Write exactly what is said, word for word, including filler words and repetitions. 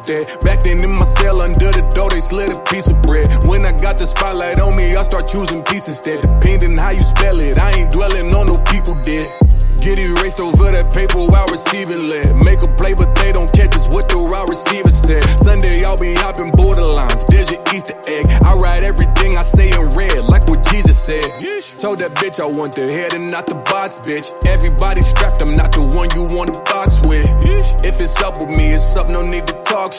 instead. Back then in my cell under the door, they slid a piece of bread. When I got the spotlight on me, I start choosing peace instead. Depending how you spell it, I ain't dwelling on no people dead. Get erased over that paper while receiving lead. Make a play, but they don't catch us what the raw receiver said. Sunday, I'll be hopping borderlines. There's your Easter egg. I write everything I say in red, like what Jesus said. Yeesh. Told that bitch I want the head and not the box, bitch. Everybody strapped, I'm not the one you want to box with. Yeesh. If it's up with me, it's up, no need to talk